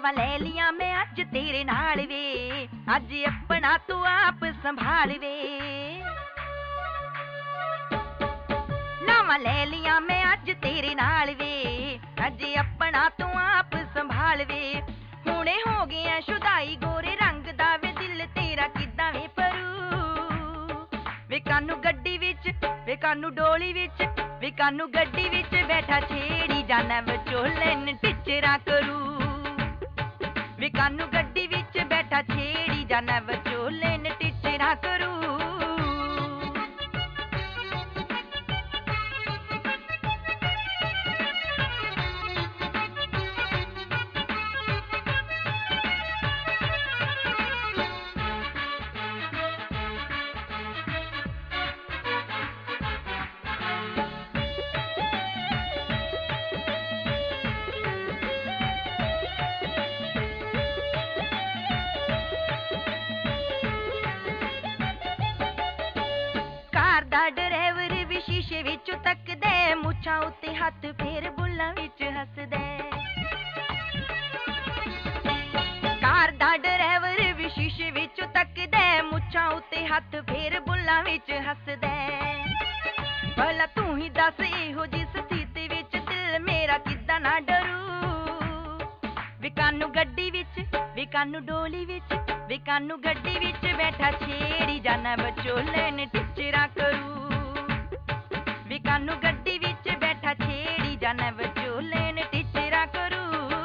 नावां ले लिया मैं अज तेरे नाल वे, अज अपना तू आप संभाल वे। नावां ले लिया मैं अज तेरे नाल वे, अज अपना तू आप संभाल वे। हुणे हो गया शुदाई गोरे रंग दा वे, दिल तेरा किदां वे परू। वे कानू गड्डी विच, वे कानू डोली विच, वे कानू गड्डी विच बैठा छेड़ी जाना विचोले न टिचरा करू। वे कानू गड्डी विच बैठा छेड़ी जाना विचोले न टिचरा करू। ड्राइवर भी शीशे विचों तकदे, मुछां उत्ते हथ फेर बुल्लां विच हसदे। कार दा ड्राइवर भी शीशे विचों तकदे, मुछां उत्ते हथ फेर बुल्लां विच हसदे। भला तू ही दस इहो जी स्थिति विच दिल मेरा किदां ना डरू। वे कानू गड्डी विच, वे कानू डोली विच, वे कानू गड्डी विच बैठा छेड़ी जाना विचोले न टिचरा करू। वे कानू गड्डी विच बैठा छेड़ी जाना विचोले न टिचरा करू।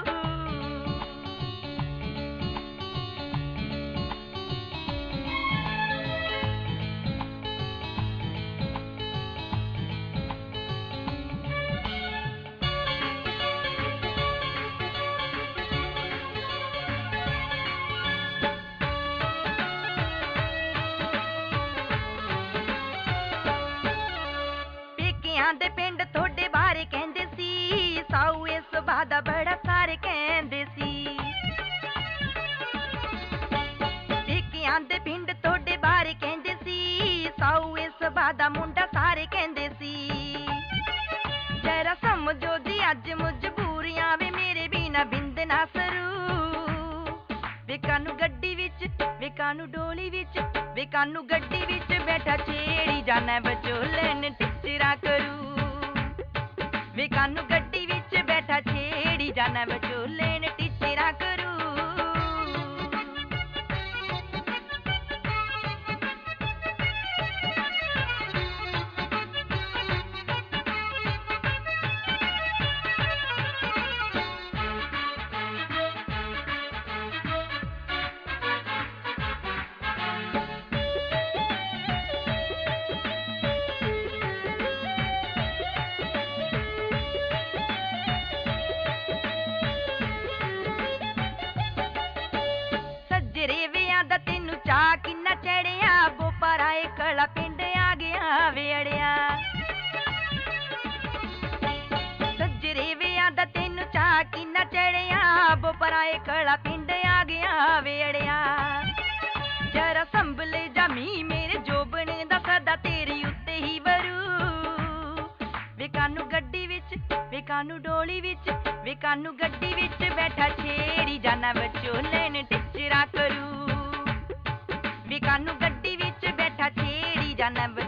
दे पिंड थोड़े बारे कहंदे सी, साऊ इस सुभा दा बड़ा सारे कहंदे सी। पेकियां दे पिंड थोड़े बारे कहंदे सी, साऊ इस सुभा दा मुंडा सारे कहंदे सी। जरा समझो जी अज मजबूरियां वे मेरे बिना बिंद ना सरू। वे कानू गड्डी विच, वे कानू डोली विच, वे कानू गड्डी विच बैठा छेड़ी जाना विचोले न टिचरा करू। वे कानू गड्डी विच बैठा छेड़ी जाना विचोले न टिचरा करू। चा किन्ना चढ़िया बोपराए कला पिंड आ गया वेड़िया। सजरे विया दा तेनू चा किन्ना चढ़िया बोपराए कला पिंड आ गया वेड़िया। जरा संभले जामी मेरे जोबने दा सदा तेरी उत्ते ही वरू। वे कानू गड्डी विच, वे कानू डोली विच, वे कानू गड्डी विच बैठा छेड़ी जाना विचोले न टिचरा करू। वे कानू गड्डी विच बैठा छेड़ी जाना